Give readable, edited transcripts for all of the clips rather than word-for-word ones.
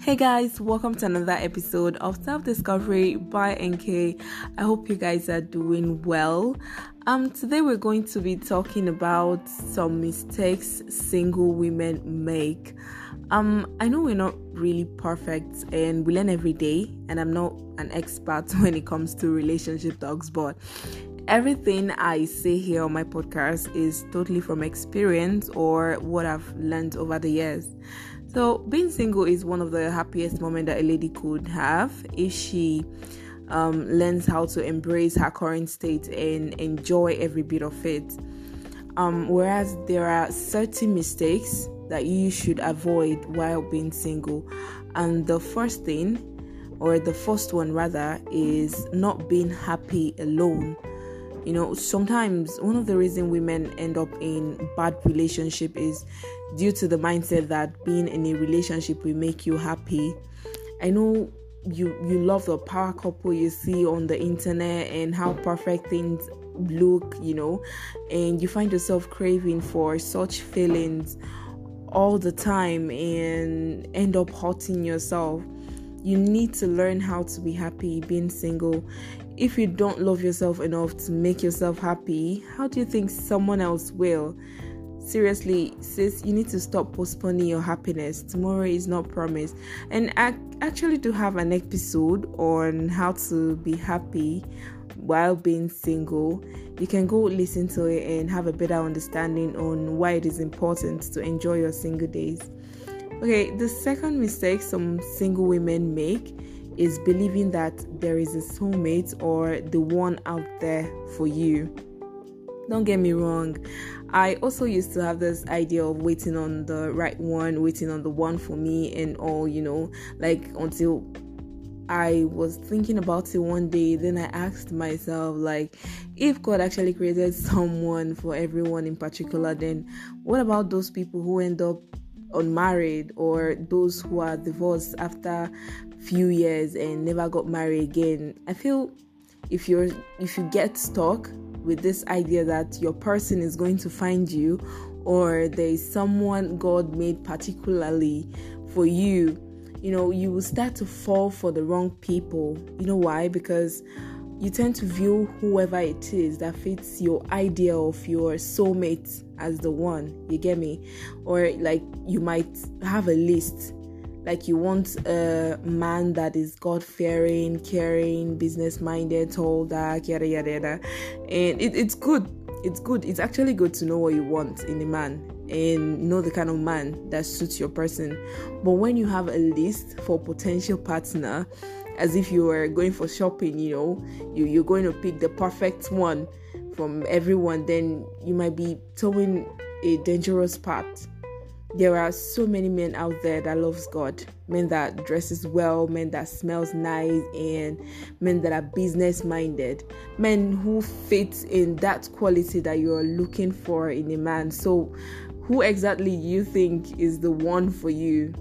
Hey guys, welcome to another episode of Self Discovery by NK. I hope you guys are doing well. Today we're going to be talking about some mistakes single women make. I know we're not really perfect and we learn every day, and I'm not an expert when it comes to relationship talks, but everything I say here on my podcast is totally from experience or what I've learned over the years. So being single is one of the happiest moments that a lady could have if she learns how to embrace her current state and enjoy every bit of it. Whereas there are certain mistakes that you should avoid while being single. And the first one rather, is not being happy alone. You know, sometimes one of the reasons women end up in bad relationship is due to the mindset that being in a relationship will make you happy. I know you love the power couple you see on the internet and how perfect things look, and you find yourself craving for such feelings all the time and end up hurting yourself. You need to learn how to be happy being single. If you don't love yourself enough to make yourself happy, how do you think someone else will? Seriously, sis, you need to stop postponing your happiness. Tomorrow is not promised. And actually to have an episode on how to be happy while being single, you can go listen to it and have a better understanding on why it is important to enjoy your single days. Okay, the second mistake some single women make is believing that there is a soulmate or the one out there for you. Don't get me wrong. I also used to have this idea of waiting on the right one, waiting on the one for me and all, until I was thinking about it one day. Then I asked myself, if God actually created someone for everyone in particular, then what about those people who end up unmarried or those who are divorced after few years and never got married again? I feel if you get stuck with this idea that your person is going to find you or there is someone God made particularly for you, you will start to fall for the wrong people. You know why? Because you tend to view whoever it is that fits your idea of your soulmate as the one. You get me? Or you might have a list. You want a man that is God-fearing, caring, business-minded, tall, dark, yada, yada, yada. And it's good. It's good. It's actually good to know what you want in a man and know the kind of man that suits your person. But when you have a list for potential partner, as if you were going for shopping, you're going to pick the perfect one from everyone, then you might be towing a dangerous path. There are so many men out there that loves God, men that dresses well, men that smells nice, and men that are business minded, men who fit in that quality that you're looking for in a man. So who exactly you think is the one for you?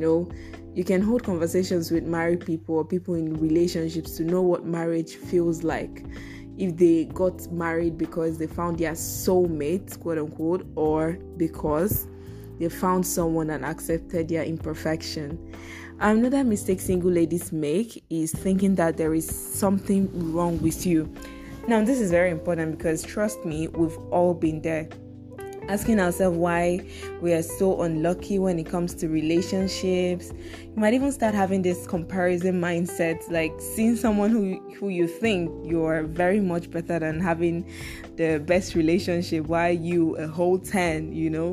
You can hold conversations with married people or people in relationships to know what marriage feels like. If they got married because they found their soulmate, quote unquote, or because they found someone and accepted their imperfection. Another mistake single ladies make is thinking that there is something wrong with you. Now, this is very important because trust me, we've all been there. Asking ourselves why we are so unlucky when it comes to relationships. You might even start having this comparison mindset, seeing someone who you think you're very much better than having the best relationship while you, a whole 10,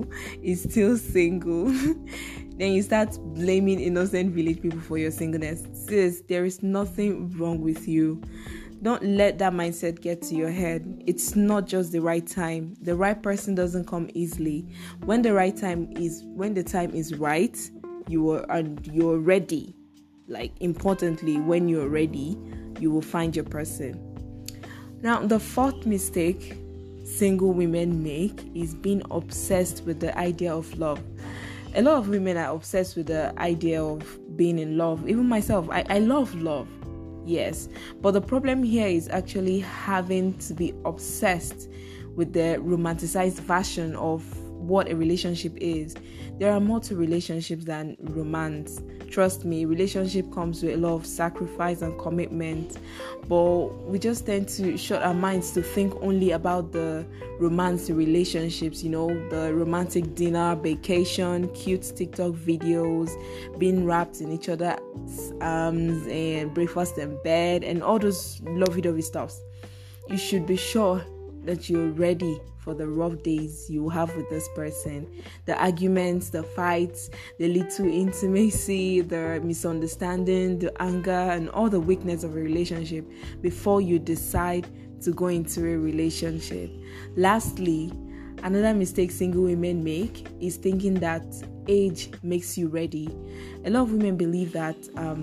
is still single. Then you start blaming innocent village people for your singleness. Sis, there is nothing wrong with you. Don't let that mindset get to your head. It's not just the right time. The right person doesn't come easily. When the time is right, you're ready. Importantly, when you're ready, you will find your person. Now, the fourth mistake single women make is being obsessed with the idea of love. A lot of women are obsessed with the idea of being in love. Even myself, I love love. Yes, but the problem here is actually having to be obsessed with the romanticized version of what a relationship is. There are more to relationships than romance. Trust me, relationship comes with a lot of sacrifice and commitment, but we just tend to shut our minds to think only about the romance relationships, the romantic dinner, vacation, cute TikTok videos, being wrapped in each other's arms, and breakfast in bed, and all those lovey-dovey stuffs. You should be sure that you're ready for the rough days you have with this person, the arguments, the fights, the little intimacy, the misunderstanding, the anger, and all the weakness of a relationship before you decide to go into a relationship. Lastly, another mistake single women make is thinking that age makes you ready. A lot of women believe that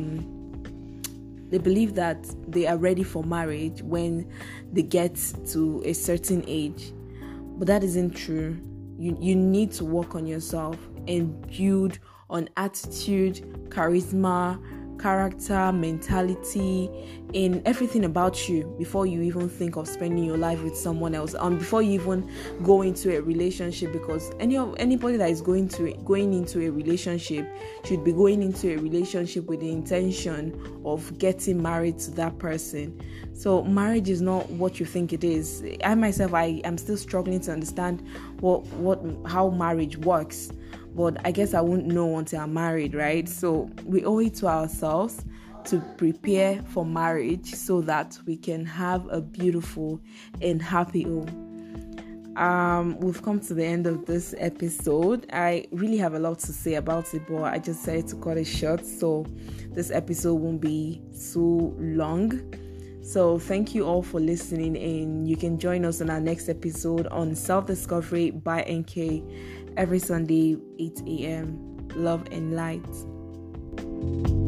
they are ready for marriage when they get to a certain age. But that isn't true. You need to work on yourself and build on attitude, charisma, character, mentality, in everything about you before you even think of spending your life with someone else, before you even go into a relationship, because anybody that is going into a relationship should be going into a relationship with the intention of getting married to that person. So marriage is not what you think it is. I myself, I am still struggling to understand how marriage works. But I guess I won't know until I'm married, right? So we owe it to ourselves to prepare for marriage so that we can have a beautiful and happy home. We've come to the end of this episode. I really have a lot to say about it, but I just decided to cut it short so this episode won't be so long. So thank you all for listening, and you can join us on our next episode on Self-Discovery by NK every Sunday, 8 a.m. Love and light.